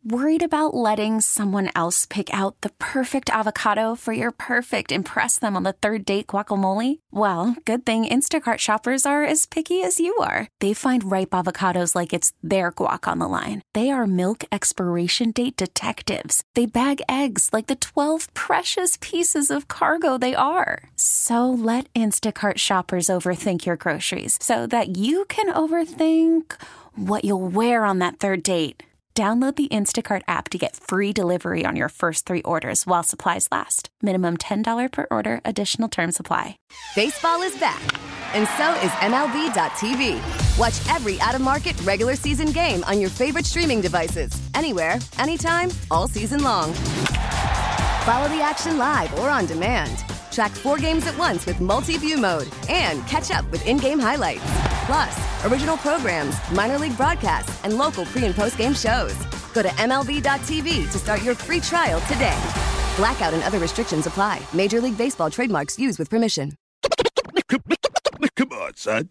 Worried about letting someone else pick out the perfect avocado for your perfect impress them on the third date guacamole? Well, good thing Instacart shoppers are as picky as you are. They find ripe avocados like it's their guac on the line. They are milk expiration date detectives. They bag eggs like the 12 precious pieces of cargo they are. So let Instacart shoppers overthink your groceries so that you can overthink what you'll wear on that third date. Download the Instacart app to get free delivery on your first 3 orders while supplies last. Minimum $10 per order. Additional terms apply. Baseball is back, and so is MLB.tv. Watch every out-of-market regular season game on your favorite streaming devices. Anywhere, anytime, all season long. Follow the action live or on demand. Track 4 games at once with multi-view mode and catch up with in-game highlights. Plus, original programs, minor league broadcasts, and local pre- and post-game shows. Go to MLB.tv to start your free trial today. Blackout and other restrictions apply. Major League Baseball trademarks used with permission. Come on, son.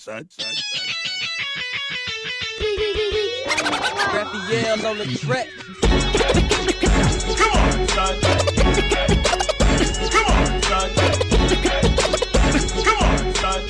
Raphael on the track. Come on, son. Come on, son. Come on, son.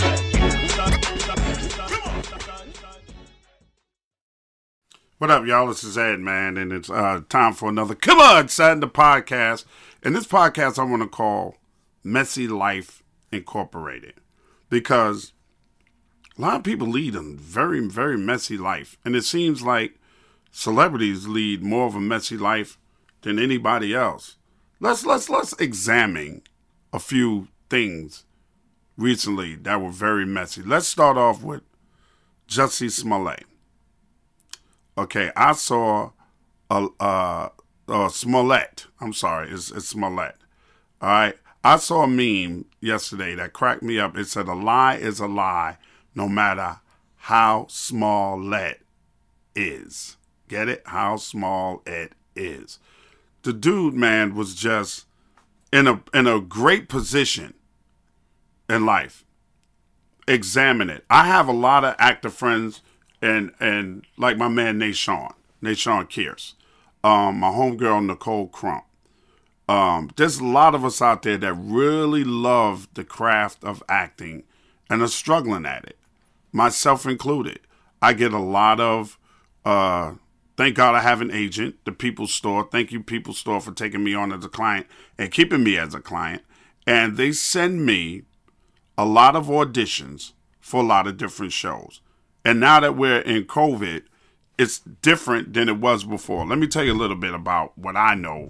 What up, y'all? This is Ed, man, and it's time for another Come On, Son, the podcast. And this podcast I want to call Messy Life Incorporated, because a lot of people lead a very, very messy life, and it seems like celebrities lead more of a messy life than anybody else. Let's examine a few things recently that were very messy. Let's start off with Jussie Smollett. Okay, I saw Smollett. I'm sorry, it's Smollett. All right, I saw a meme yesterday that cracked me up. It said, "A lie is a lie, no matter how small it is." Get it? How small it is. The dude, man, was just in a great position in life. Examine it. I have a lot of actor friends, and like my man Nashawn Kears, my homegirl Nicole Crump. There's a lot of us out there that really love the craft of acting and are struggling at it, myself included. I get a lot of, thank God I have an agent, the People's Store. Thank you, People's Store, for taking me on as a client and keeping me as a client. And they send me a lot of auditions for a lot of different shows. And now that we're in COVID, it's different than it was before. Let me tell you a little bit about what I know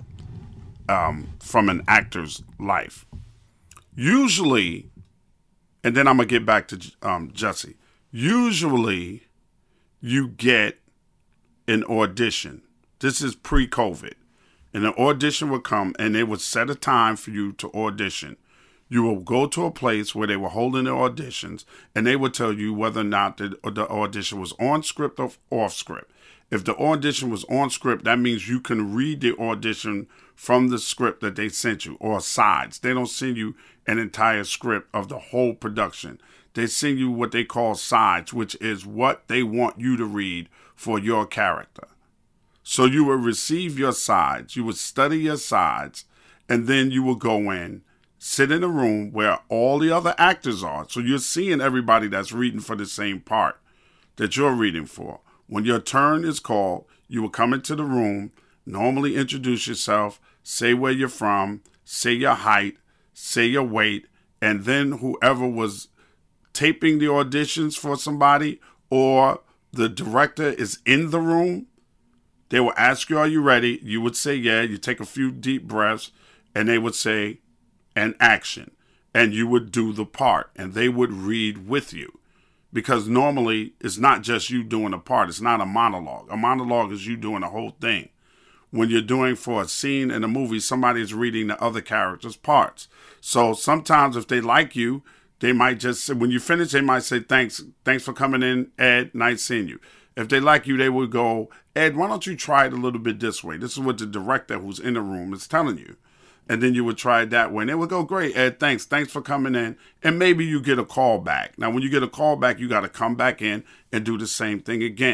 from an actor's life. Usually, and then I'm going to get back to Jussie. Usually, you get an audition. This is pre-COVID. And an audition would come, and they would set a time for you to audition. You will go to a place where they were holding the auditions, and they would tell you whether or not the audition was on script or off script. If the audition was on script, that means you can read the audition from the script that they sent you, or sides. They don't send you an entire script of the whole production. They send you what they call sides, which is what they want you to read for your character. So you would receive your sides, you would study your sides, and then you will go in, sit in a room where all the other actors are. So you're seeing everybody that's reading for the same part that you're reading for. When your turn is called, you will come into the room, normally introduce yourself, say where you're from, say your height, say your weight, and then whoever was taping the auditions for somebody or the director is in the room, they will ask you, "Are you ready?" You would say, "Yeah." You take a few deep breaths, and they would say, "And action." And you would do the part, and they would read with you. Because normally, it's not just you doing a part. It's not a monologue. A monologue is you doing the whole thing. When you're doing for a scene in a movie, somebody's reading the other character's parts. So sometimes if they like you, they might just say, when you finish, they might say, thanks for coming in, Ed, nice seeing you. If they like you, they would go, "Ed, why don't you try it a little bit this way? This is what the director who's in the room is telling you." And then you would try it that way. And they would go, "Great, Ed, thanks for coming in." And maybe you get a call back. Now, when you get a call back, you got to come back in and do the same thing again.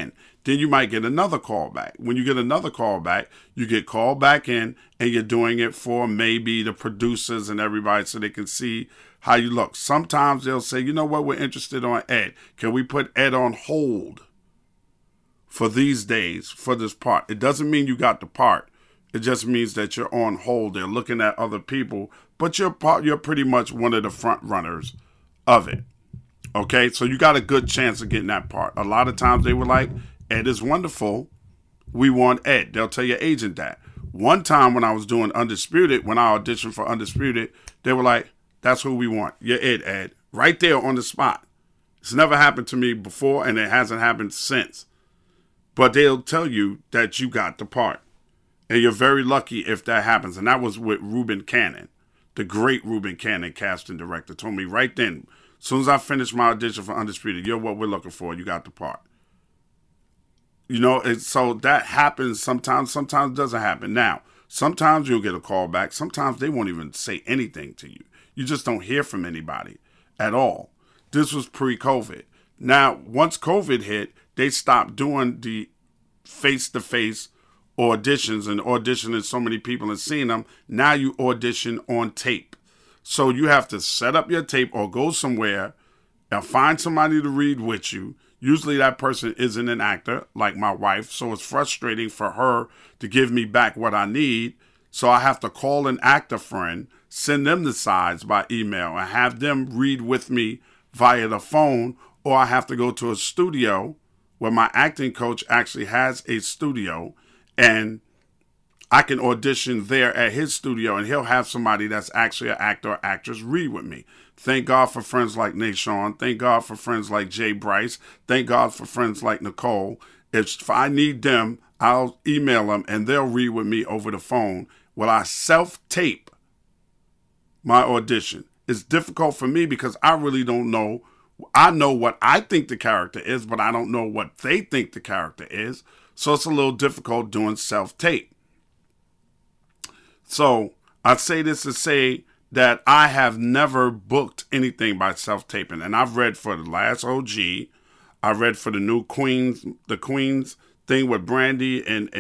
Then you might get another call back. When you get another call back, you get called back in, and you're doing it for maybe the producers and everybody so they can see how you look. Sometimes they'll say, you know what, we're interested on Ed. Can we put Ed on hold for these days for this part? It doesn't mean you got the part. It just means that you're on hold. They're looking at other people, but you're pretty much one of the front runners of it. Okay, so you got a good chance of getting that part. A lot of times they were like, Ed is wonderful. We want Ed. They'll tell your agent that. One time when I was doing Undisputed, when I auditioned for Undisputed, they were like, that's who we want. You're it, Ed. Right there on the spot. It's never happened to me before, and it hasn't happened since. But they'll tell you that you got the part. And you're very lucky if that happens. And that was with Reuben Cannon. The great Reuben Cannon, casting director, told me right then, as soon as I finished my audition for Undisputed, you're what we're looking for. You got the part. You know, so that happens sometimes. Sometimes it doesn't happen. Now, sometimes you'll get a call back. Sometimes they won't even say anything to you. You just don't hear from anybody at all. This was pre-COVID. Now, once COVID hit, they stopped doing the face-to-face auditions and auditioning so many people and seeing them. Now you audition on tape. So you have to set up your tape or go somewhere and find somebody to read with you. Usually that person isn't an actor like my wife, so it's frustrating for her to give me back what I need. So I have to call an actor friend, send them the sides by email, and have them read with me via the phone, or I have to go to a studio where my acting coach actually has a studio, and I can audition there at his studio, and he'll have somebody that's actually an actor or actress read with me. Thank God for friends like Nashawn. Thank God for friends like Jay Bryce. Thank God for friends like Nicole. If I need them, I'll email them, and they'll read with me over the phone. Will I self-tape my audition? It's difficult for me because I really don't know. I know what I think the character is, but I don't know what they think the character is. So it's a little difficult doing self-tape. So I say this to say that I have never booked anything by self-taping. And I've read for The Last OG. I read for the new Queens, the Queens thing with Brandy and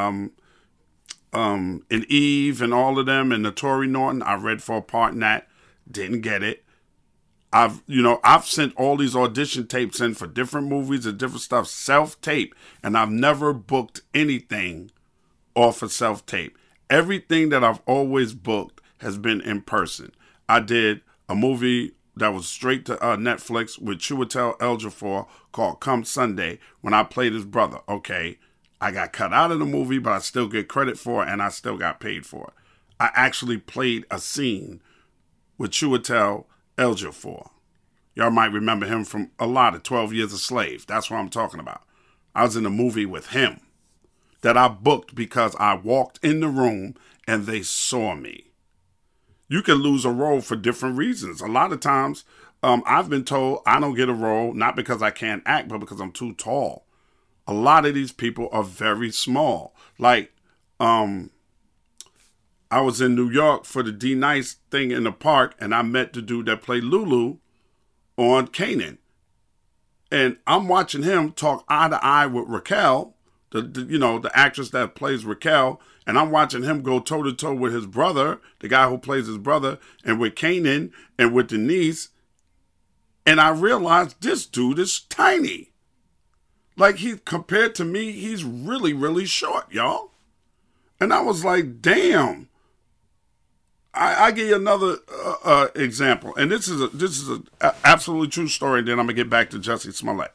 Eve and all of them, and Notori Norton. I read for a part in that. Didn't get it. I've sent all these audition tapes in for different movies and different stuff, self-tape, and I've never booked anything off of self-tape. Everything that I've always booked has been in person. I did a movie that was straight to Netflix with Chiwetel Ejiofor called Come Sunday when I played his brother. Okay, I got cut out of the movie, but I still get credit for it, and I still got paid for it. I actually played a scene with Chiwetel Ejiofor. Y'all might remember him from a lot of 12 Years a Slave. That's what I'm talking about. I was in a movie with him that I booked because I walked in the room and they saw me. You can lose a role for different reasons. A lot of times, I've been told I don't get a role, not because I can't act, but because I'm too tall. A lot of these people are very small. Like, I was in New York for the D Nice thing in the park, and I met the dude that played Lulu on Kanan. And I'm watching him talk eye to eye with Raquel, the actress that plays Raquel, and I'm watching him go toe to toe with his brother, the guy who plays his brother, and with Kanan and with Denise. And I realized this dude is tiny. Like, compared to me, he's really, really short, y'all. And I was like, damn. I give you another example, and this is an absolutely true story. And then I'm gonna get back to Jussie Smollett.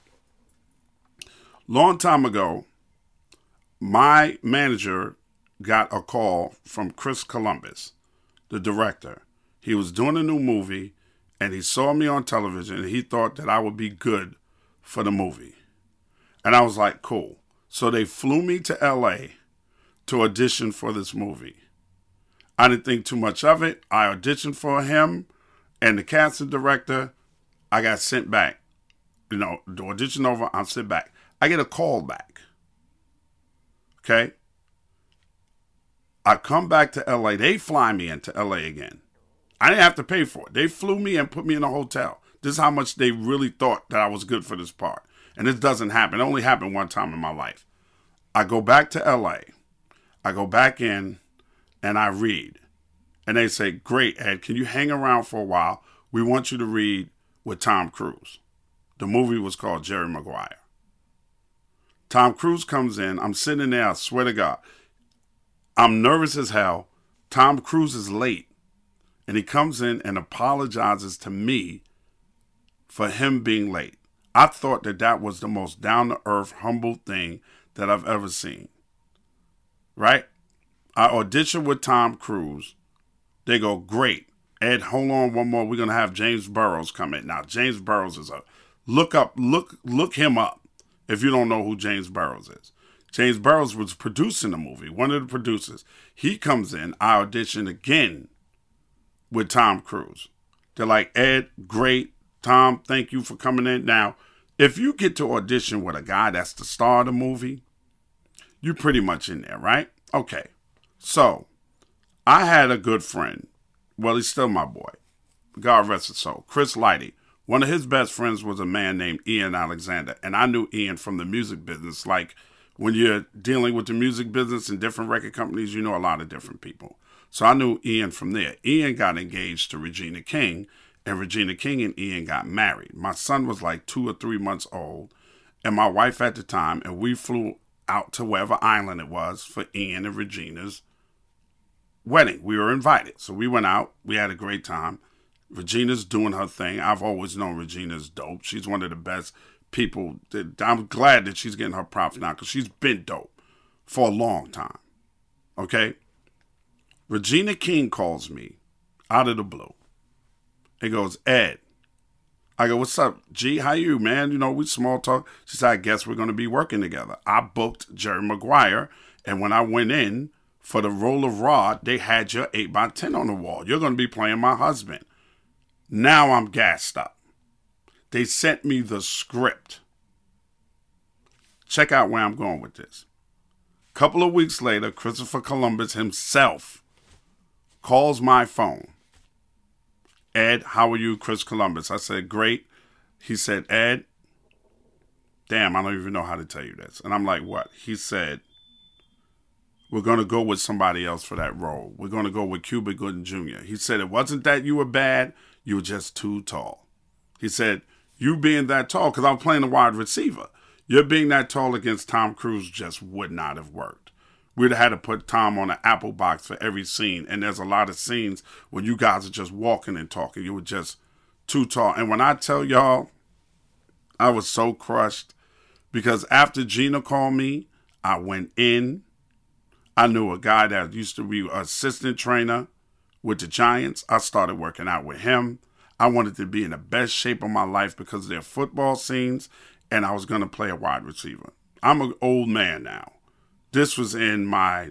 Long time ago, my manager got a call from Chris Columbus, the director. He was doing a new movie, and he saw me on television, and he thought that I would be good for the movie. And I was like, cool. So they flew me to LA to audition for this movie. I didn't think too much of it. I auditioned for him and the casting director. I got sent back. The audition over, I'm sent back. I get a call back. Okay? I come back to LA. They fly me into LA again. I didn't have to pay for it. They flew me and put me in a hotel. This is how much they really thought that I was good for this part. and this doesn't happen. It only happened one time in my life. I go back to LA. I go back in and I read. And they say, great, Ed, can you hang around for a while? We want you to read with Tom Cruise. The movie was called Jerry Maguire. Tom Cruise comes in. I'm sitting there, I swear to God. I'm nervous as hell. Tom Cruise is late. And he comes in and apologizes to me for him being late. I thought that was the most down-to-earth, humble thing that I've ever seen. Right? I auditioned with Tom Cruise. They go, great. Ed, hold on one more. We're going to have James Burrows come in. Now, James Burrows is look him up if you don't know who James Burrows is. James Burrows was producing the movie, one of the producers. He comes in. I audition again with Tom Cruise. They're like, Ed, great. Tom, thank you for coming in. Now, if you get to audition with a guy that's the star of the movie, you're pretty much in there, right? Okay. So, I had a good friend. Well, he's still my boy. God rest his soul. Chris Lighty. One of his best friends was a man named Ian Alexander. And I knew Ian from the music business. Like, when you're dealing with the music business and different record companies, you know a lot of different people. So I knew Ian from there. Ian got engaged to Regina King. And Regina King and Ian got married. My son was like 2 or 3 months old. And my wife at the time. And we flew out to wherever island it was for Ian and Regina's wedding. We were invited. So we went out. We had a great time. Regina's doing her thing. I've always known Regina's dope. She's one of the best people. I'm glad that she's getting her props now because she's been dope for a long time. Okay? Regina King calls me out of the blue. He goes, Ed. I go, what's up, G? How you, man? You know, we small talk. She said, I guess we're going to be working together. I booked Jerry Maguire, and when I went in for the role of Rod, they had your 8x10 on the wall. You're going to be playing my husband. Now I'm gassed up. They sent me the script. Check out where I'm going with this. A couple of weeks later, Christopher Columbus himself calls my phone. Ed, how are you, Chris Columbus? I said, great. He said, Ed, damn, I don't even know how to tell you this. And I'm like, what? He said, we're going to go with somebody else for that role. We're going to go with Cuba Gooding Jr. He said, it wasn't that you were bad. You were just too tall. He said, you being that tall, because I'm playing a wide receiver, you're being that tall against Tom Cruise just would not have worked. We'd have had to put Tom on an apple box for every scene. And there's a lot of scenes when you guys are just walking and talking. You were just too tall. And when I tell y'all, I was so crushed. Because after Gina called me, I went in. I knew a guy that used to be an assistant trainer with the Giants. I started working out with him. I wanted to be in the best shape of my life because of their football scenes. And I was going to play a wide receiver. I'm an old man now. This was I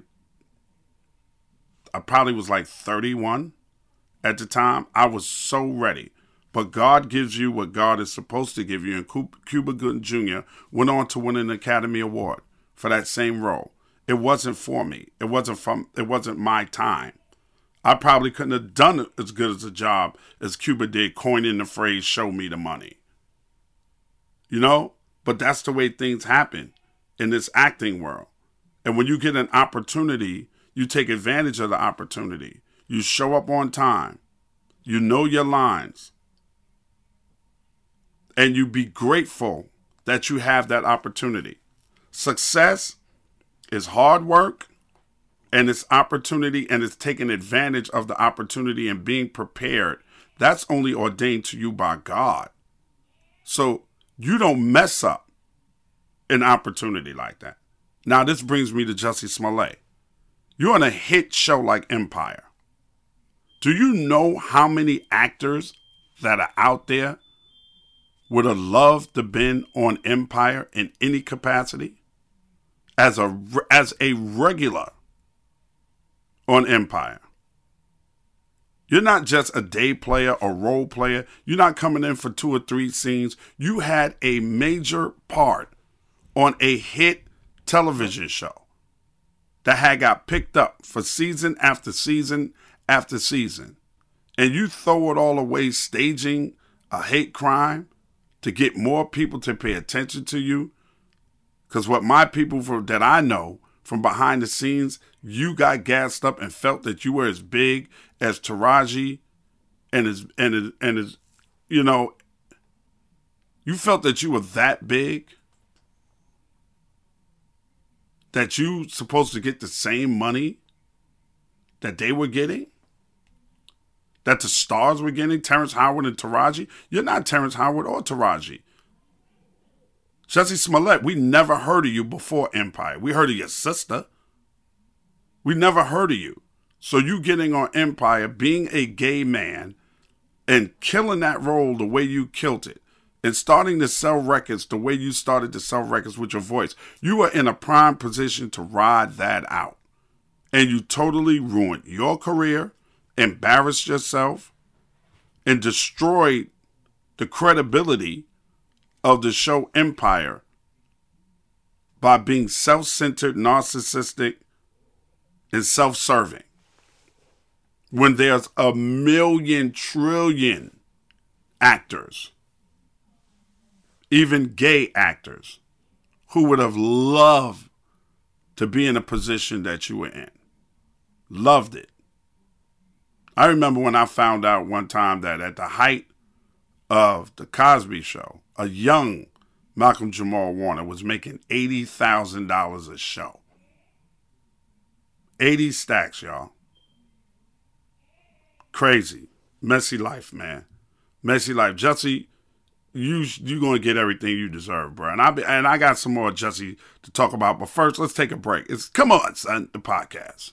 probably was like 31 at the time. I was so ready. But God gives you what God is supposed to give you. And Cuba Gooding Jr. went on to win an Academy Award for that same role. It wasn't for me. It wasn't my time. I probably couldn't have done as good as a job as Cuba did coining the phrase, show me the money. You know? But that's the way things happen in this acting world. And when you get an opportunity, you take advantage of the opportunity. You show up on time. You know your lines. And you be grateful that you have that opportunity. Success is hard work, and it's opportunity, and it's taking advantage of the opportunity and being prepared. That's only ordained to you by God. So you don't mess up an opportunity like that. Now, this brings me to Jussie Smollett. You're on a hit show like Empire. Do you know how many actors that are out there would have loved to been on Empire in any capacity? As a regular on Empire. You're not just a day player or role player. You're not coming in for 2 or 3 scenes. You had a major part on a hit television show that had got picked up for season after season after season. And you throw it all away staging a hate crime? to get more people to pay attention to you. Because what my people that I know from behind the scenes, you got gassed up and felt that you were as big as Taraji and you felt that you were that big, that you supposed to get the same money that they were getting, that the stars were getting, Terrence Howard and Taraji. You're not Terrence Howard or Taraji. Jussie Smollett, we never heard of you before Empire. We heard of your sister. We never heard of you. So you getting on Empire, being a gay man, and killing that role the way you killed it, and starting to sell records the way you started to sell records with your voice. You were in a prime position to ride that out. And you totally ruined your career, embarrassed yourself, and destroyed the credibility of the show Empire by being self-centered, narcissistic, and self-serving. When there's a million trillion actors, even gay actors, who would have loved to be in a position that you were in. Loved it. I remember when I found out one time that at the height of The Cosby Show, a young Malcolm Jamal Warner was making $80,000 a show. 80 stacks, y'all. Crazy. Messy life, man. Messy life. Jussie, you going to get everything you deserve, bro. And I got some more Jussie to talk about. But first, let's take a break. It's Come On, Son, the podcast.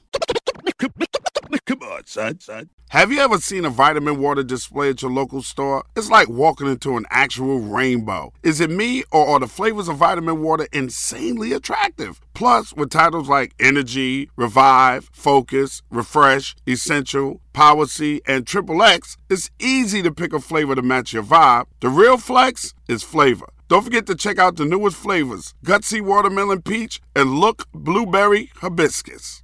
Come on, son. Have you ever seen a vitamin water display at your local store? It's like walking into an actual rainbow. Is it me, or are the flavors of vitamin water insanely attractive? Plus, with titles like Energy, Revive, Focus, Refresh, Essential, Power C, and Triple X, it's easy to pick a flavor to match your vibe. The real flex is flavor. Don't forget to check out the newest flavors, Gutsy Watermelon Peach and Look Blueberry Hibiscus.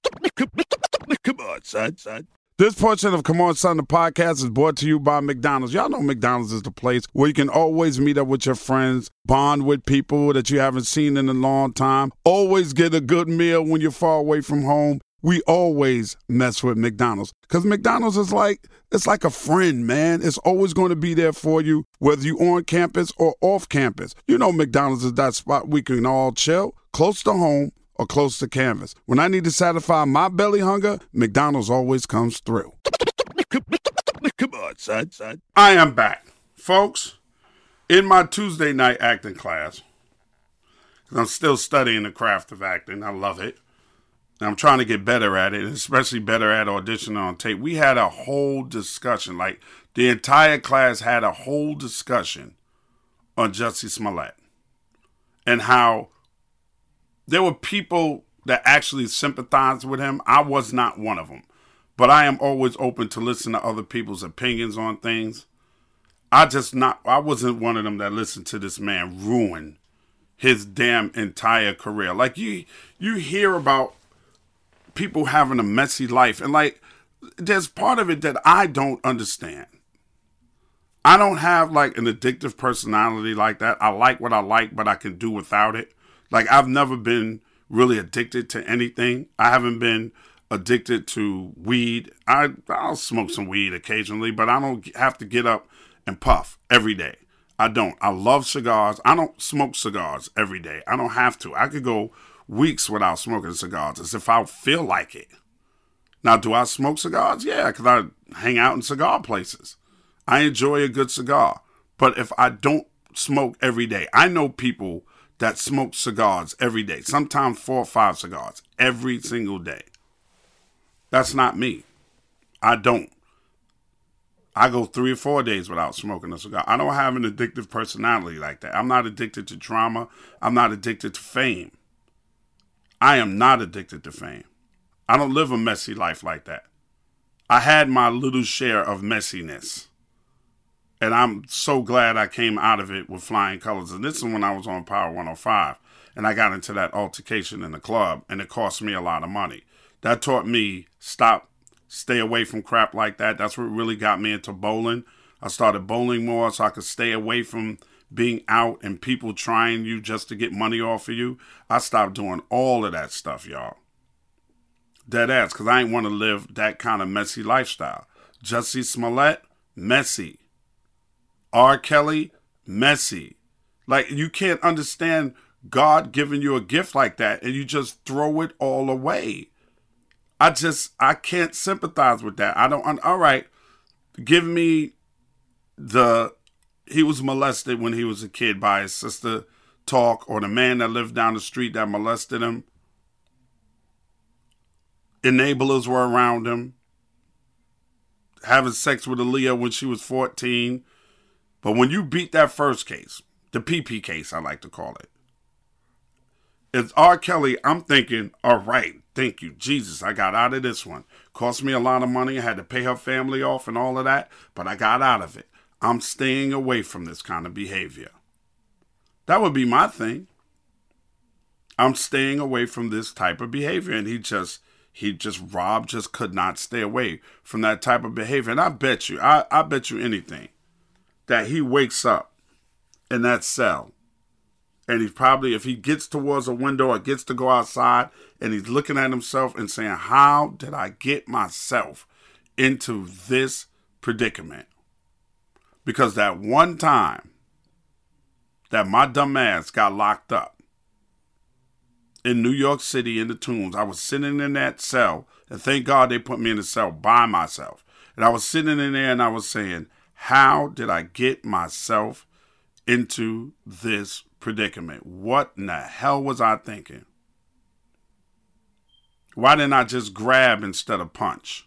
Come on, son. This portion of Come On, Son, the podcast is brought to you by McDonald's. Y'all know McDonald's is the place where you can always meet up with your friends, bond with people that you haven't seen in a long time, always get a good meal when you're far away from home. We always mess with McDonald's because McDonald's is it's like a friend, man. It's always going to be there for you, whether you're on campus or off campus. You know McDonald's is that spot we can all chill, close to home, or close to canvas. When I need to satisfy my belly hunger, McDonald's always comes through. Come on, son. I am back. Folks, in my Tuesday night acting class, because I'm still studying the craft of acting. I love it. And I'm trying to get better at it, and especially better at auditioning on tape. We had a whole discussion. Like, the entire class had a whole discussion on Jussie Smollett and how there were people that actually sympathized with him. I was not one of them. But I am always open to listen to other people's opinions on things. I wasn't one of them that listened to this man ruin his damn entire career. Like, you hear about people having a messy life. And, like, there's part of it that I don't understand. I don't have, like, an addictive personality like that. I like what I like, but I can do without it. Like, I've never been really addicted to anything. I haven't been addicted to weed. I'll smoke some weed occasionally, but I don't have to get up and puff every day. I don't. I love cigars. I don't smoke cigars every day. I don't have to. I could go weeks without smoking cigars as if I feel like it. Now, do I smoke cigars? Yeah, because I hang out in cigar places. I enjoy a good cigar. But if I don't smoke every day, I know people that smoke cigars every day, sometimes 4 or 5 cigars every single day. That's not me. I don't. I go 3 or 4 days without smoking a cigar. I don't have an addictive personality like that. I'm not addicted to drama. I'm not addicted to fame. I am not addicted to fame. I don't live a messy life like that. I had my little share of messiness. And I'm so glad I came out of it with flying colors. And this is when I was on Power 105. And I got into that altercation in the club. And it cost me a lot of money. That taught me, stay away from crap like that. That's what really got me into bowling. I started bowling more so I could stay away from being out and people trying you just to get money off of you. I stopped doing all of that stuff, y'all. Dead ass, because I ain't want to live that kind of messy lifestyle. Jussie Smollett, messy. R. Kelly, messy. Like, you can't understand God giving you a gift like that and you just throw it all away. I can't sympathize with that. All right, give me he was molested when he was a kid by his sister talk, or the man that lived down the street that molested him. Enablers were around him. Having sex with Aaliyah when she was 14. But when you beat that first case, the PP case, I like to call it, it's R. Kelly. I'm thinking, all right, thank you, Jesus, I got out of this one. Cost me a lot of money. I had to pay her family off and all of that, but I got out of it. I'm staying away from this kind of behavior. That would be my thing. I'm staying away from this type of behavior. And Rob just could not stay away from that type of behavior. And I bet you anything that he wakes up in that cell and he's probably, if he gets towards a window or gets to go outside and he's looking at himself and saying, how did I get myself into this predicament? Because that one time that my dumb ass got locked up in New York City in the Tombs, I was sitting in that cell, and thank God they put me in the cell by myself. And I was sitting in there and I was saying, how did I get myself into this predicament? What in the hell was I thinking? Why didn't I just grab instead of punch?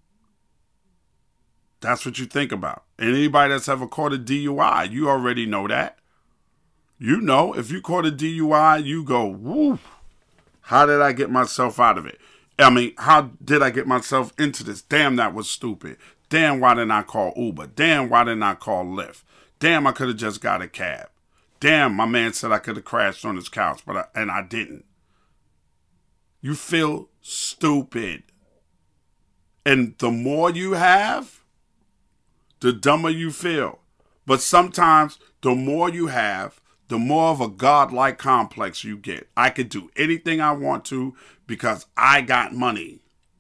That's what you think about. And anybody that's ever caught a DUI, you already know that. You know, if you caught a DUI, you go, woo, how did I get myself out of it? I mean, how did I get myself into this? Damn, that was stupid. Damn, why didn't I call Uber? Damn, why didn't I call Lyft? Damn, I could have just got a cab. Damn, my man said I could have crashed on his couch, and I didn't. You feel stupid. And the more you have, the dumber you feel. But sometimes the more you have, the more of a godlike complex you get. I could do anything I want to because I got money.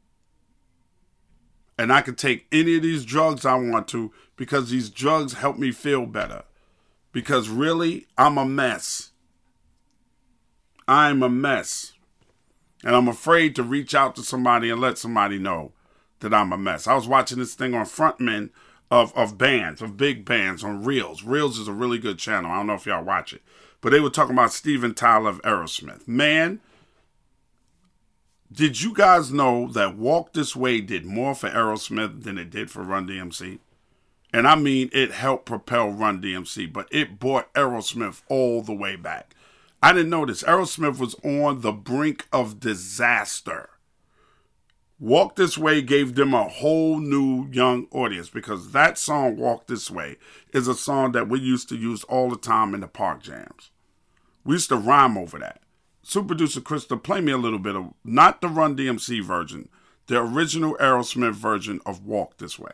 And I could take any of these drugs I want to because these drugs help me feel better. Because really, I'm a mess. I'm a mess. And I'm afraid to reach out to somebody and let somebody know that I'm a mess. I was watching this thing on frontmen of bands, of big bands on Reels. Reels is a really good channel. I don't know if y'all watch it. But they were talking about Steven Tyler of Aerosmith. Man, did you guys know that Walk This Way did more for Aerosmith than it did for Run DMC? And I mean, it helped propel Run DMC, but it brought Aerosmith all the way back. I didn't know this. Aerosmith was on the brink of disaster. Walk This Way gave them a whole new young audience because that song, Walk This Way, is a song that we used to use all the time in the park jams. We used to rhyme over that. Super Producer Krista, play me a little bit of, not the Run DMC version, the original Aerosmith version of Walk This Way.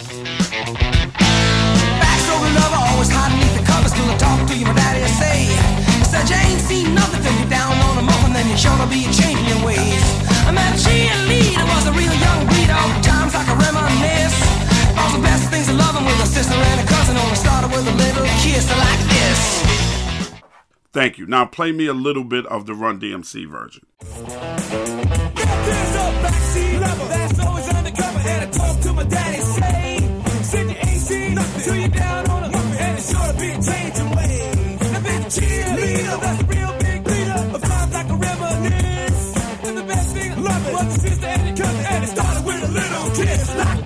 Backstory lover, always hiding beneath the covers till I talk to you, my daddy say. He said you ain't seen nothing till you're down on a muff and then you're sure to be changing your ways. I met a cheerleader, was a real young breed, all times I can reminisce. All the best things of loving with a sister and a cousin, only started with a little kiss like this. Thank you. Now play me a little bit of the Run DMC version. There's a backseat lover that's always undercover, and I talk to my daddy, say, said you ain't seen nothing till you're down on a muffin, and it's sure to be a change of ways. I've been a cheerleader, that's a real big leader, of times like a reminisce. And the best thing I love it was the sister and the cousin, and it started with a little kiss like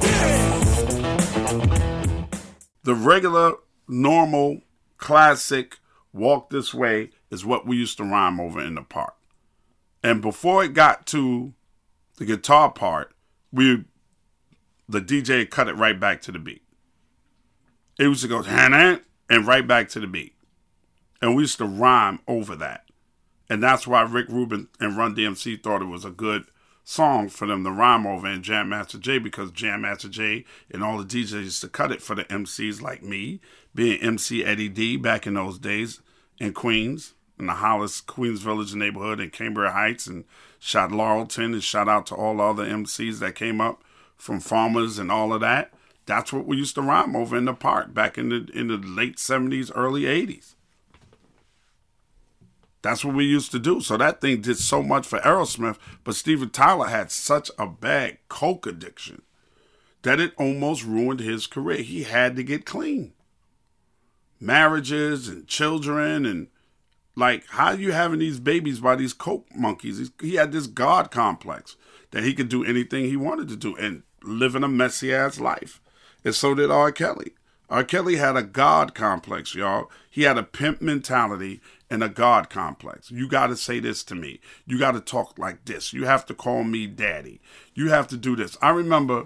this. The regular, normal, classic Walk This Way is what we used to rhyme over in the park. And before it got to the guitar part, the DJ cut it right back to the beat. It used to go, and right back to the beat. And we used to rhyme over that. And that's why Rick Rubin and Run DMC thought it was a good song for them to rhyme over in Jam Master Jay, because Jam Master Jay and all the DJs used to cut it for the MCs like me, being MC Eddie D back in those days in Queens, in the Hollis, Queens Village neighborhood in Cambria Heights, and shot Laurelton, and shout out to all the other MCs that came up from Farmers and all of that. That's what we used to rhyme over in the park back in the late 70s, early 80s. That's what we used to do. So that thing did so much for Aerosmith, but Steven Tyler had such a bad coke addiction that it almost ruined his career. He had to get clean. Marriages and children, and like, how are you having these babies by these coke monkeys? He had this God complex that he could do anything he wanted to do and living a messy ass life. And so did R. Kelly. R. Kelly had a God complex, y'all. He had a pimp mentality and a God complex. You got to say this to me. You got to talk like this. You have to call me daddy. You have to do this. I remember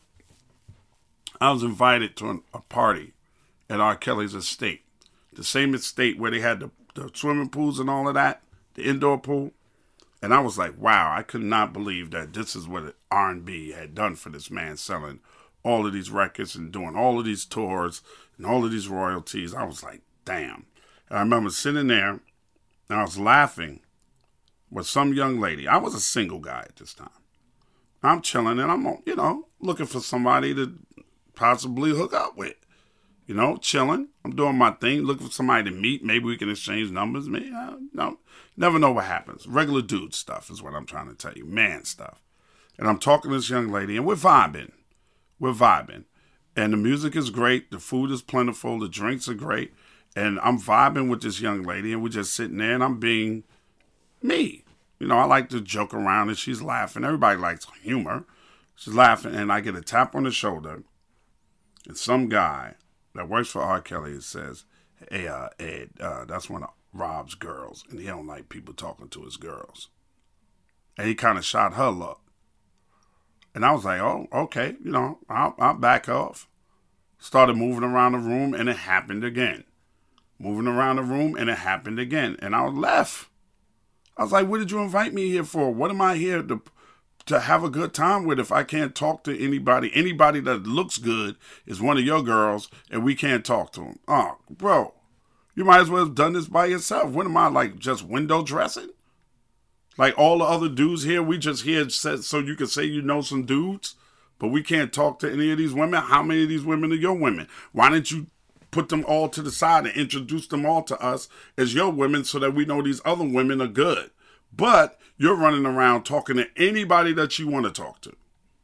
I was invited to a party at R. Kelly's estate. The same estate where they had the swimming pools and all of that, the indoor pool. And I was like, wow, I could not believe that this is what R&B had done for this man, selling all of these records and doing all of these tours and all of these royalties. I was like, damn. And I remember sitting there and I was laughing with some young lady. I was a single guy at this time. I'm chilling and I'm, looking for somebody to possibly hook up with. Chilling. I'm doing my thing, looking for somebody to meet. Maybe we can exchange numbers. Maybe, no, never know what happens. Regular dude stuff is what I'm trying to tell you. Man stuff. And I'm talking to this young lady and we're vibing. And the music is great. The food is plentiful. The drinks are great. And I'm vibing with this young lady and we're just sitting there and I'm being me. I like to joke around and she's laughing. Everybody likes humor. She's laughing and I get a tap on the shoulder and some guy that works for R. Kelly says, hey, Ed, that's one of Rob's girls and he don't like people talking to his girls. And he kind of shot her luck. And I was like, oh, okay, I'll back off. Started moving around the room and it happened again. Moving around the room and it happened again. And I left. I was like, what did you invite me here for? What am I here to have a good time with if I can't talk to anybody? Anybody that looks good is one of your girls and we can't talk to them. Oh, bro, you might as well have done this by yourself. What am I, like, just window dressing? Like all the other dudes here, we just here so you can say you know some dudes, but we can't talk to any of these women. How many of these women are your women? Why didn't you put them all to the side and introduce them all to us as your women so that we know these other women are good? But you're running around talking to anybody that you want to talk to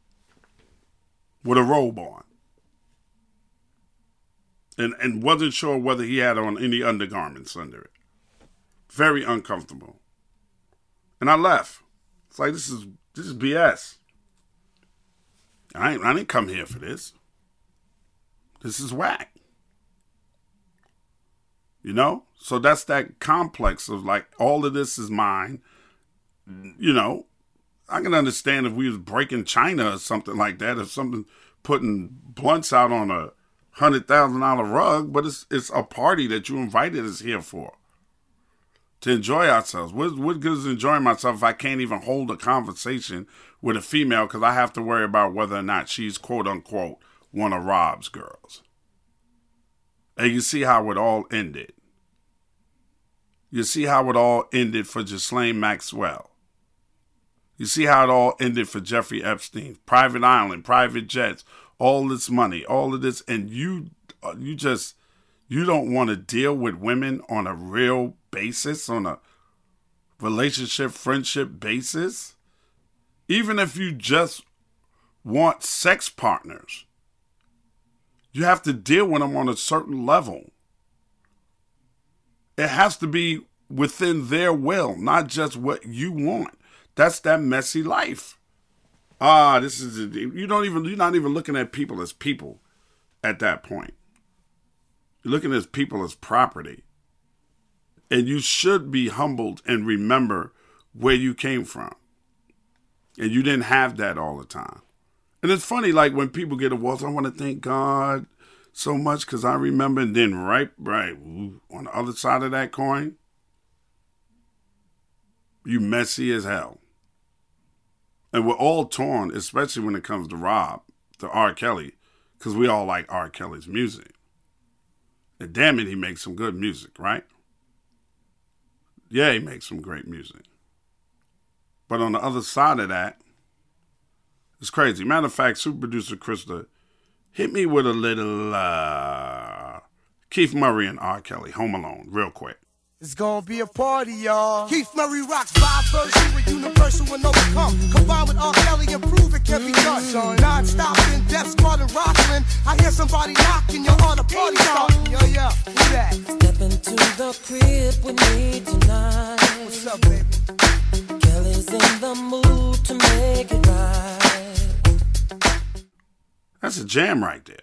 with a robe on. And wasn't sure whether he had on any undergarments under it. Very uncomfortable. And I left. It's like, this is BS. I didn't come here for this. This is whack. So that's that complex of like, all of this is mine. I can understand if we was breaking China or something like that, if something putting blunts out on a $100,000 rug, but it's a party that you invited us here for. To enjoy ourselves. What good is enjoying myself if I can't even hold a conversation with a female because I have to worry about whether or not she's quote unquote one of Rob's girls? And you see how it all ended. You see how it all ended for Ghislaine Maxwell. You see how it all ended for Jeffrey Epstein. Private island, private jets, all this money, all of this, and you don't want to deal with women on a real basis, on a relationship, friendship basis. Even if you just want sex partners, you have to deal with them on a certain level. It has to be within their will, not just what you want. That's that messy life. You're not even looking at people as people at that point. You're looking at people as property. And you should be humbled and remember where you came from. And you didn't have that all the time. And it's funny, like when people get awards, I want to thank God so much because I remember. And then right, on the other side of that coin, you messy as hell. And we're all torn, especially when it comes to R. Kelly, because we all like R. Kelly's music. And damn it, he makes some good music, right? Yeah, he makes some great music. But on the other side of that, it's crazy. Matter of fact, super producer Krista, hit me with a little Keith Murray and R. Kelly, Home Alone, real quick. It's gonna be a party, y'all. Keith Murray rocks vibe version with universal and overcome. Combined with R. Kelly and prove it can be done. Non-stop in Death Squad and Rocklin. I hear somebody knocking, you're on a party starting. Yo, yo, who that? Step into the crib with me tonight. What's up, baby? Kelly's in the mood to make it right. That's a jam right there.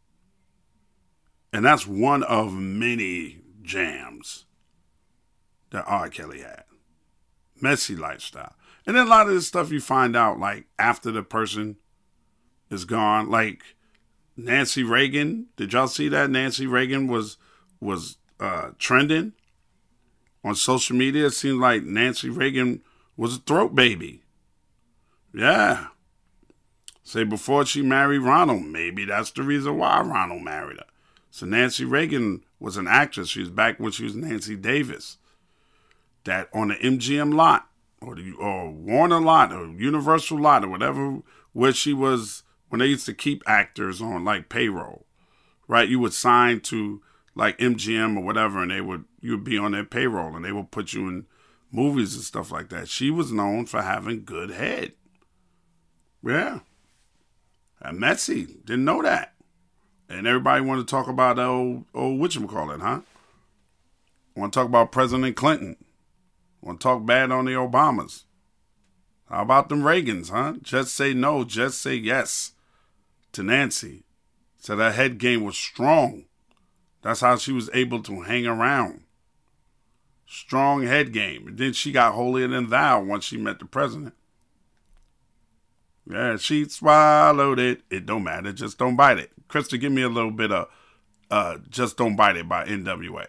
And that's one of many jams that R. Kelly had. Messy lifestyle. And then a lot of this stuff you find out like after the person is gone. Like Nancy Reagan. Did y'all see that? Nancy Reagan was trending on social media. It seemed like Nancy Reagan was a throat baby. Yeah. Say before she married Ronald, maybe that's the reason why Ronald married her. So Nancy Reagan was an actress. She was back when she was Nancy Davis. That on the MGM lot or Warner lot or Universal lot or whatever, where she was, when they used to keep actors on like payroll, right? You would sign to like MGM or whatever, and you would be on their payroll, and they would put you in movies and stuff like that. She was known for having good head. Yeah. And Messy didn't know that. And everybody wanted to talk about old whatchamacallit, huh? Want to talk about President Clinton. Want to talk bad on the Obamas. How about them Reagans, huh? Just say no, just say yes to Nancy. Said her head game was strong. That's how she was able to hang around. Strong head game. And then she got holier than thou once she met the president. Yeah, she swallowed it. It don't matter. Just don't bite it. Krista, give me a little bit of Just Don't Bite It by NWA.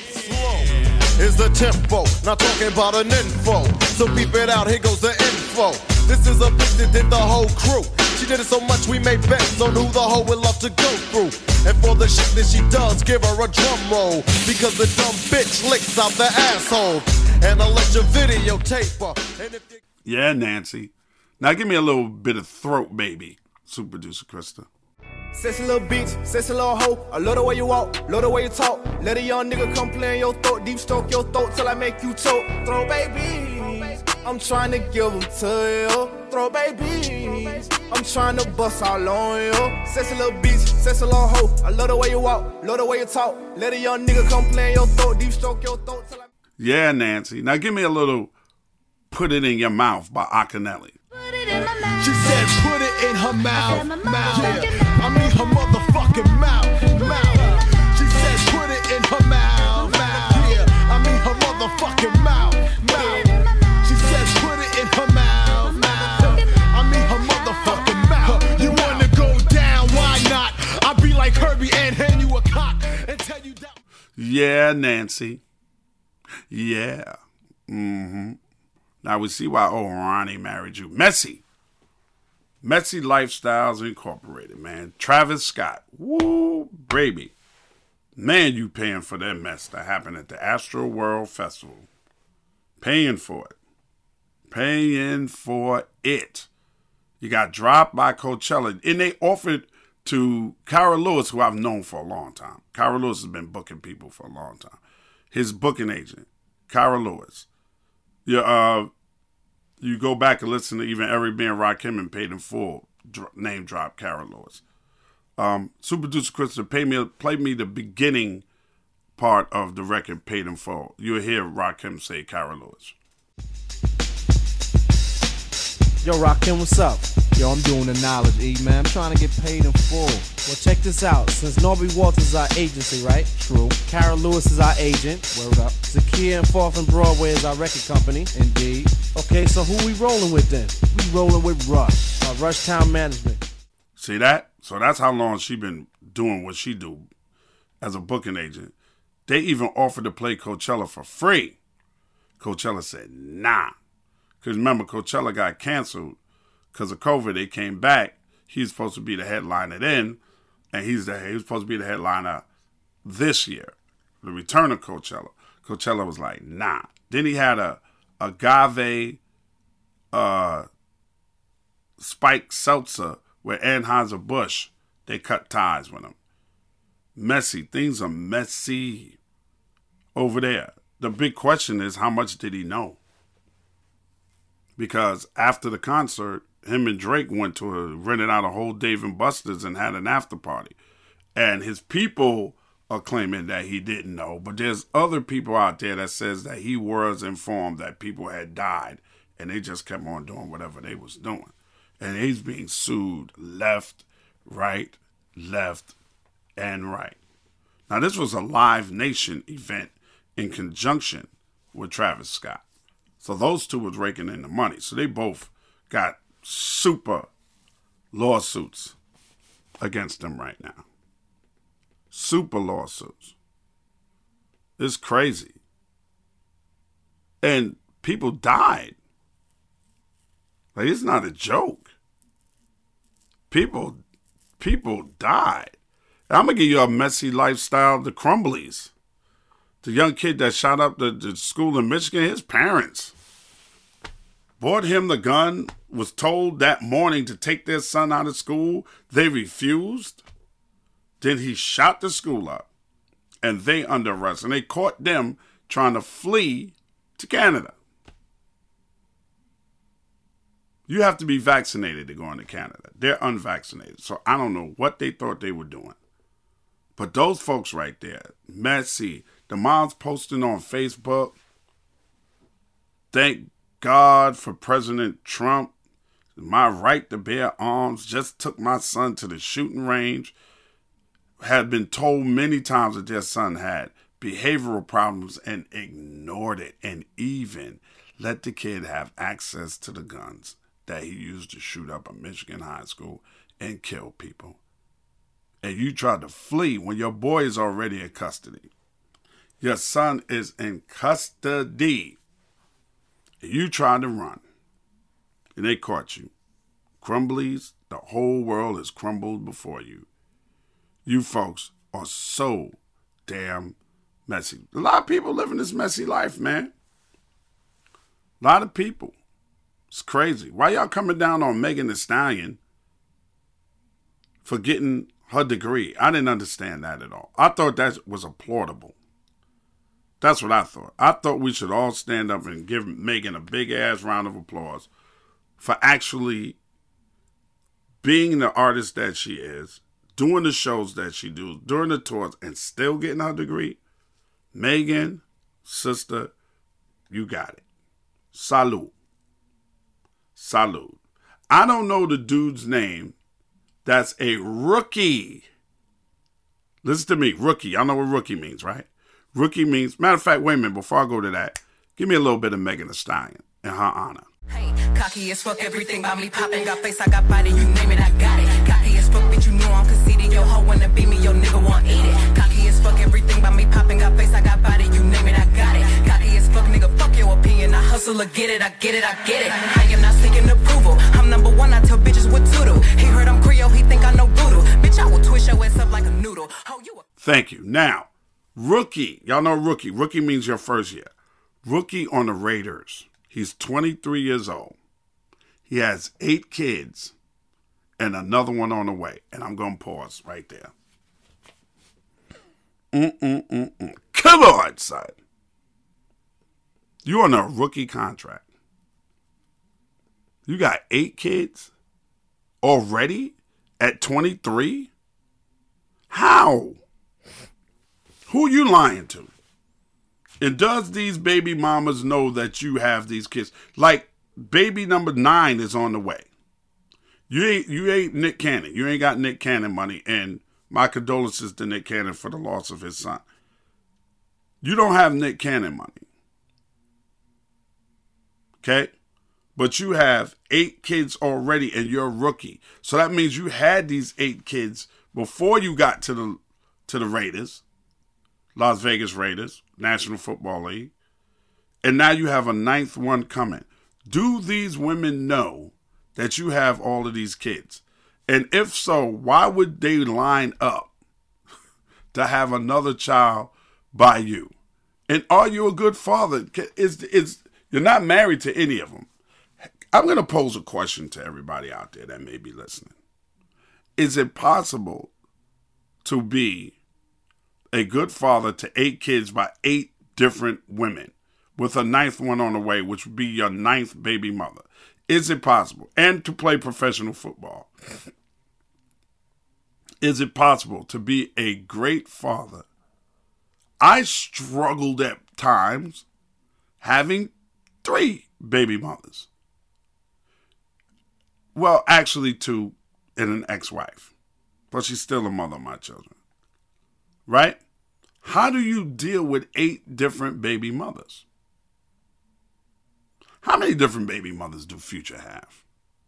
Is the tempo, not talking about an info. So peep it out, here goes the info. This is a bitch that did the whole crew. She did it so much we made bets on who the hoe would love to go through. And for the shit that she does, give her a drum roll. Because the dumb bitch licks out the asshole. And I'll let your videotape her. And if you... Yeah, Nancy. Now give me a little bit of throat, baby. Super producer Krista. Sexy little bitch, sexy little hoe. I love the way you walk, love the way you talk. Let a young nigga come play in your throat, deep stroke your throat till I make you choke. Throw babies, I'm trying to give them to you. Throw babies, I'm trying to bust all on you. Sexy little bitch, sexy little hoe. I love the way you walk, love the way you talk. Let a young nigga come play in your throat, deep stroke your throat till I... Yeah, Nancy. Now give me a little Put It in Your Mouth by Akinelli. She said put it in her mouth, mouth. Yeah, I mean her motherfucking mouth, mouth. She said put it in her mouth, mouth. Yeah, I mean her motherfucking mouth, mouth. She said put it in her mouth, mouth. I mean her motherfucking mouth. You wanna go down, why not? I'll be like Herbie and hand you a cock and tell you that. Yeah, Nancy. Yeah. Mm-hmm. Now we see why old Ronnie married you. Messy Lifestyles Incorporated, man. Travis Scott. Woo, baby. Man, you paying for that mess that happened at the Astro World Festival. Paying for it. Paying for it. You got dropped by Coachella. And they offered to Cara Lewis, who I've known for a long time. Cara Lewis has been booking people for a long time. His booking agent, Cara Lewis. You go back and listen to even Eric B. and Rakim and Paid in Full name drop Cara Lewis. Super Producer Krista, play me the beginning part of the record Paid in Full. You'll hear Rakim say Cara Lewis. Yo, Rakim, what's up? Yo, I'm doing the knowledge, E, man. I'm trying to get paid in full. Well, check this out. Since Norby Walters is our agency, right? True. Cara Lewis is our agent. Word up. Zakia and Fourth and Broadway is our record company. Indeed. Okay, so who we rolling with then? We rolling with Rush. Rush Town Management. See that? So that's how long she been doing what she do as a booking agent. They even offered to play Coachella for free. Coachella said, nah. Because remember, Coachella got canceled because of COVID, they came back. He's supposed to be the headliner then, and he was supposed to be the headliner this year, the return of Coachella. Coachella was like, nah. Then he had a agave spiked seltzer with Anheuser-Busch. They cut ties with him. Messy. Things are messy over there. The big question is, how much did he know? Because after the concert, him and Drake rented out a whole Dave & Buster's and had an after party. And his people are claiming that he didn't know. But there's other people out there that says that he was informed that people had died. And they just kept on doing whatever they was doing. And he's being sued left, right, and right. Now, this was a Live Nation event in conjunction with Travis Scott. So those two was raking in the money. So they both got super lawsuits against them right now. Super lawsuits. It's crazy. And people died. Like, it's not a joke. People died. And I'm going to give you a messy lifestyle, the Crumblies. The young kid that shot up the school in Michigan, his parents bought him the gun, was told that morning to take their son out of school. They refused. Then he shot the school up, and they under arrest. And they caught them trying to flee to Canada. You have to be vaccinated to go into Canada. They're unvaccinated. So I don't know what they thought they were doing. But those folks right there, messy. The mom's posting on Facebook, thank God for President Trump. My right to bear arms. Just took my son to the shooting range. Had been told many times that their son had behavioral problems and ignored it. And even let the kid have access to the guns that he used to shoot up a Michigan high school and kill people. And you tried to flee when your boy is already in custody. Your son is in custody. And you tried to run. And they caught you. Crumblies, the whole world has crumbled before you. You folks are so damn messy. A lot of people living this messy life, man. A lot of people. It's crazy. Why y'all coming down on Megan Thee Stallion for getting her degree? I didn't understand that at all. I thought that was applaudable. That's what I thought. I thought we should all stand up and give Megan a big-ass round of applause for actually being the artist that she is, doing the shows that she does, doing the tours, and still getting her degree. Megan, sister, you got it. Salute. Salute. I don't know the dude's name. That's a rookie. Listen to me, rookie. I know what rookie means, right? Rookie means, matter of fact, wait a minute, before I go to that, give me a little bit of Megan Thee Stallion in her honor. Hey, cocky as fuck, everything about me popping. Got face, I got body, you name it, I got it. Cocky as fuck, bitch, you know I'm conceited. Yo, hoe wanna beat me, yo, nigga want eat it. Cocky as fuck, everything about me popping. Got face, I got body, you name it, I got it. Cocky as fuck, nigga, fuck your opinion. I hustle or get it, I get it, I get it. I am not seeking approval. I'm number one, I tell bitches what to do. He heard I'm Creole, he think I know voodoo. Bitch, I will twist your ass up like a noodle. Oh, you a- Thank you. Now, rookie. Y'all know rookie. Rookie means your first year. Rookie on the Raiders. He's 23 years old. He has 8 kids and another one on the way. And I'm going to pause right there. Come on, son. You're on a rookie contract. You got 8 kids already at 23? How? Who you lying to? And does these baby mamas know that you have these kids? Like, baby number 9 is on the way. You ain't Nick Cannon. You ain't got Nick Cannon money. And my condolences to Nick Cannon for the loss of his son. You don't have Nick Cannon money. Okay? But you have 8 kids already and you're a rookie. So that means you had these 8 kids before you got to the Raiders. Las Vegas Raiders, National Football League. And now you have a 9th one coming. Do these women know that you have all of these kids? And if so, why would they line up to have another child by you? And are you a good father? You're not married to any of them. I'm going to pose a question to everybody out there that may be listening. Is it possible to be a good father to 8 kids by 8 different women with a 9th one on the way, which would be your 9th baby mother? Is it possible? And to play professional football. Is it possible to be a great father? I struggled at times having 3 baby mothers. Well, actually 2 and an ex-wife. But she's still a mother of my children. Right? How do you deal with 8 different baby mothers? How many different baby mothers do Future have?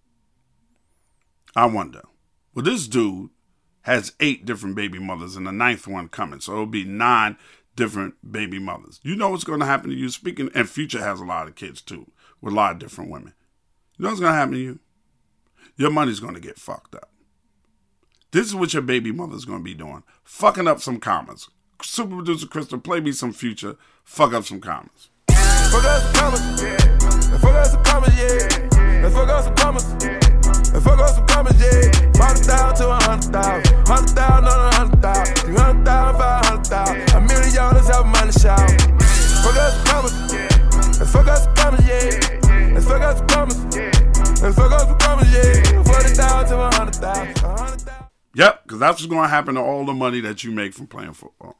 I wonder. Well, this dude has 8 different baby mothers and the 9th one coming. So it'll be 9 different baby mothers. You know what's going to happen to you? Speaking, and Future has a lot of kids too, with a lot of different women. You know what's going to happen to you? Your money's going to get fucked up. This is what your baby mother's going to be doing. Fucking up some commas. Super producer Crystal, play me some Future. Fuck up some commas. Fuck up some commas, yeah. Fuck up some commas, yeah. Fuck up some commas. Fuck up some commas, yeah. 100,000 to 100,000. 100,000 on 100,000. 300,000, 500,000. $1 million is how money shout. Fuck up some commas, yeah. Fuck up some commas, yeah. Fuck up some commas, yeah. Fuck up some commas, yeah. 40,000 to 100,000. 100,000. Yep, because that's what's going to happen to all the money that you make from playing football.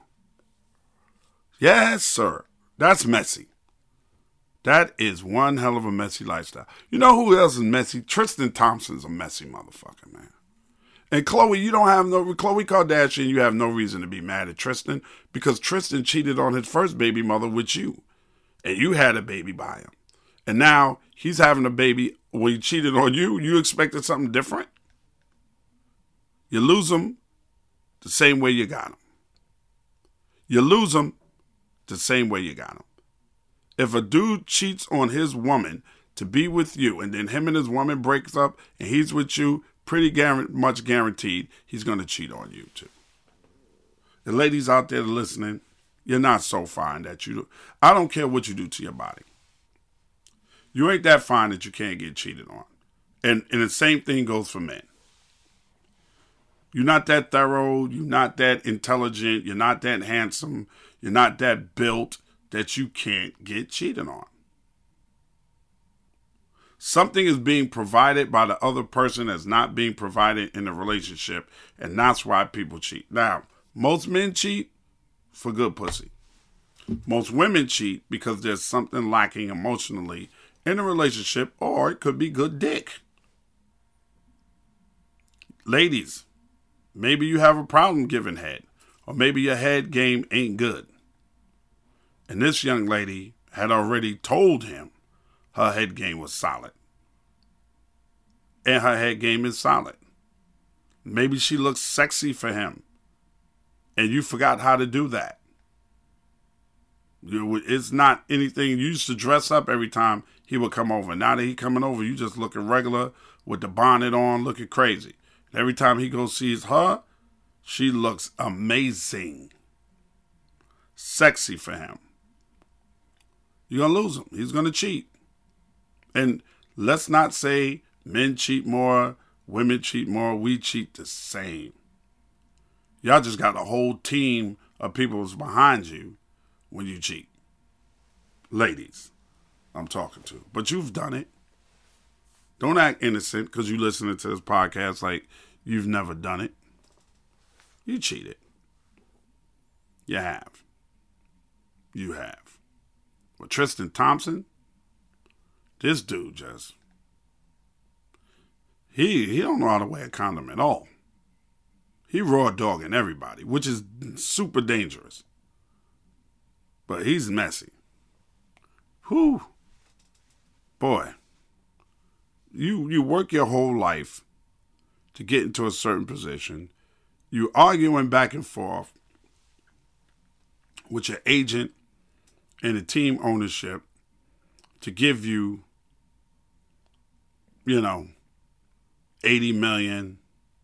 Yes, sir. That's messy. That is one hell of a messy lifestyle. You know who else is messy? Tristan Thompson's a messy motherfucker, man. And Khloe, Khloe Kardashian, you have no reason to be mad at Tristan because Tristan cheated on his first baby mother with you. And you had a baby by him. And now he's having a baby when he cheated on you. You expected something different? You lose them the same way you got them. You lose them the same way you got them. If a dude cheats on his woman to be with you and then him and his woman breaks up and he's with you, pretty much guaranteed he's going to cheat on you too. The ladies out there listening, you're not so fine that you do. I don't care what you do to your body. You ain't that fine that you can't get cheated on. And the same thing goes for men. You're not that thorough. You're not that intelligent. You're not that handsome. You're not that built that you can't get cheated on. Something is being provided by the other person that's not being provided in the relationship, and that's why people cheat. Now, most men cheat for good pussy. Most women cheat because there's something lacking emotionally in a relationship, or it could be good dick. Ladies, maybe you have a problem giving head, or maybe your head game ain't good. And this young lady had already told him her head game was solid. And her head game is solid. Maybe she looks sexy for him. And you forgot how to do that. It's not anything. You used to dress up every time he would come over. Now that he coming over, you just looking regular with the bonnet on, looking crazy. And every time he goes sees her, she looks amazing. Sexy for him. You're going to lose him. He's going to cheat. And let's not say men cheat more, women cheat more, we cheat the same. Y'all just got a whole team of people behind you when you cheat. Ladies, I'm talking to. But you've done it. Don't act innocent because you're listening to this podcast like you've never done it. You cheated. You have. You have. But Tristan Thompson, this dude just, he don't know how to wear a condom at all. He raw dogging everybody, which is super dangerous. But he's messy. Whew. Boy, you work your whole life to get into a certain position. You arguing back and forth with your agent and the team ownership to give you, $80 million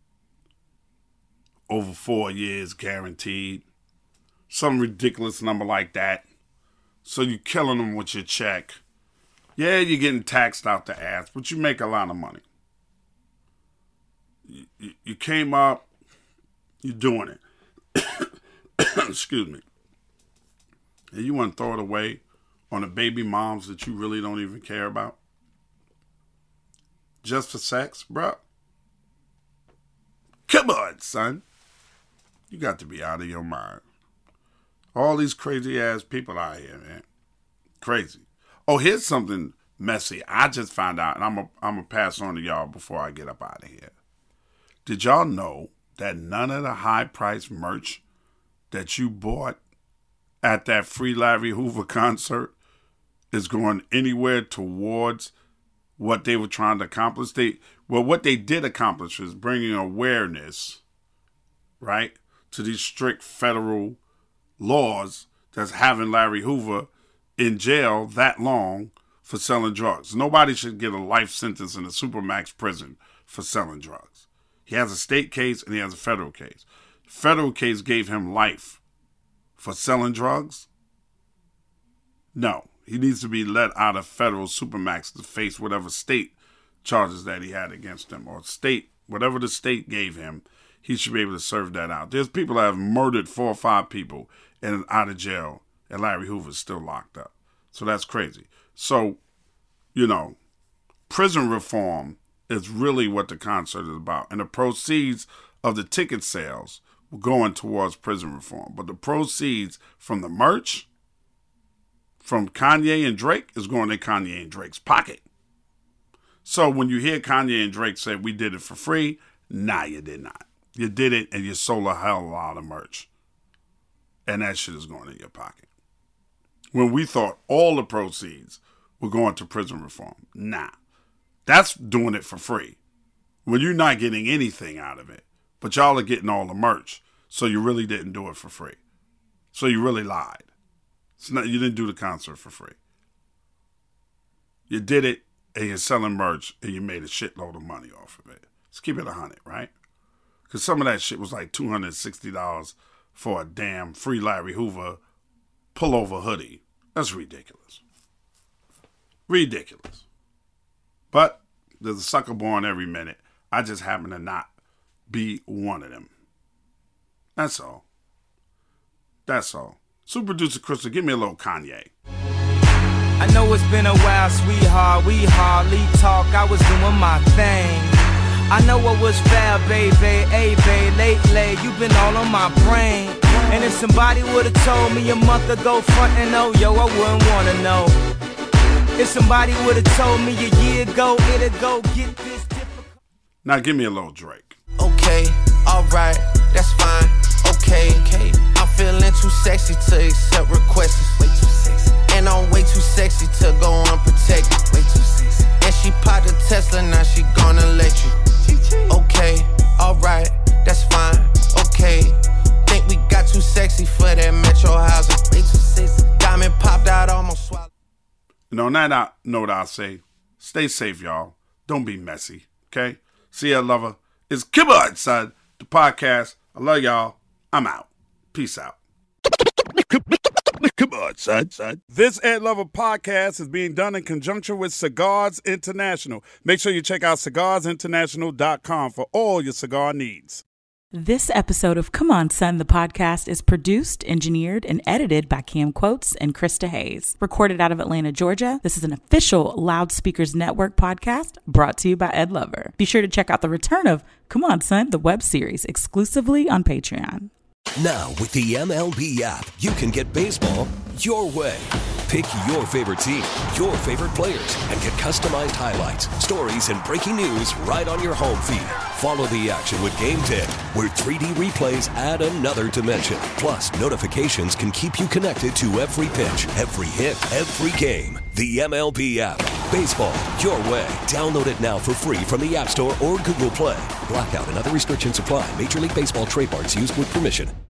over 4 years guaranteed. Some ridiculous number like that. So you're killing them with your check. Yeah, you're getting taxed out the ass, but you make a lot of money. You came up, you're doing it. Excuse me. And you want to throw it away on the baby moms that you really don't even care about? Just for sex, bro? Come on, son. You got to be out of your mind. All these crazy ass people out here, man. Crazy. Oh, here's something messy. I just found out, and I'm gonna pass on to y'all before I get up out of here. Did y'all know that none of the high-priced merch that you bought at that Free Larry Hoover concert is going anywhere towards what they were trying to accomplish? What they did accomplish is bringing awareness, right, to these strict federal laws that's having Larry Hoover in jail that long for selling drugs. Nobody should get a life sentence in a Supermax prison for selling drugs. He has a state case and he has a federal case. Federal case gave him life for selling drugs. No, he needs to be let out of federal Supermax to face whatever state charges that he had against him, or state, whatever the state gave him, he should be able to serve that out. There's people that have murdered 4 or 5 people and out of jail, and Larry Hoover's still locked up. So that's crazy. So, prison reform is really what the concert is about. And the proceeds of the ticket sales were going towards prison reform. But the proceeds from the merch, from Kanye and Drake, is going in Kanye and Drake's pocket. So when you hear Kanye and Drake say, we did it for free, nah, you did not. You did it and you sold a hell of a lot of merch. And that shit is going in your pocket. When we thought all the proceeds were going to prison reform. Nah. That's doing it for free. When you're not getting anything out of it. But y'all are getting all the merch. So you really didn't do it for free. So you really lied. You didn't do the concert for free. You did it and you're selling merch and you made a shitload of money off of it. Let's keep it 100, right? Because some of that shit was like $260 for a damn Free Larry Hoover pullover hoodie. That's ridiculous. Ridiculous. But there's a sucker born every minute. I just happen to not be one of them. That's all. That's all. Super Producer Crystal, give me a little Kanye. I know it's been a while, sweetheart. We hardly talk. I was doing my thing. I know what was fair, baby. Hey, babe, lately you've been all on my brain. And if somebody would've told me a month ago, front and oh, yo, I wouldn't wanna know. If somebody would've told me a year ago, it'd go get this difficult. Now give me a little Drake. Okay, alright, that's fine. Okay, I'm feeling too sexy to accept requests. Way too sexy. And I'm way too sexy to go unprotected. Way too sexy. And she popped a Tesla, now she gonna let you. Okay, alright, that's fine. Okay, think we got too sexy for that Metro housing. Way too sexy. Diamond popped out, almost swallowed. On that note, I'll say, stay safe, y'all. Don't be messy, okay? See ya, lover. It's Come On, Son, the podcast. I love y'all. I'm out. Peace out. Come on, son. This Ed Lover podcast is being done in conjunction with Cigars International. Make sure you check out cigarsinternational.com for all your cigar needs. This episode of Come On Son, the podcast is produced, engineered, and edited by Cam Quotes and Krista Hayes. Recorded out of Atlanta, Georgia, this is an official Loudspeakers Network podcast brought to you by Ed Lover. Be sure to check out the return of Come On Son, the web series, exclusively on Patreon. Now, with the MLB app, you can get baseball your way. Pick your favorite team, your favorite players, and get customized highlights, stories, and breaking news right on your home feed. Follow the action with Game 10, where 3D replays add another dimension. Plus, notifications can keep you connected to every pitch, every hit, every game. The MLB app. Baseball your way. Download it now for free from the App Store or Google Play. Blackout and other restrictions apply. Major League Baseball trademarks used with permission.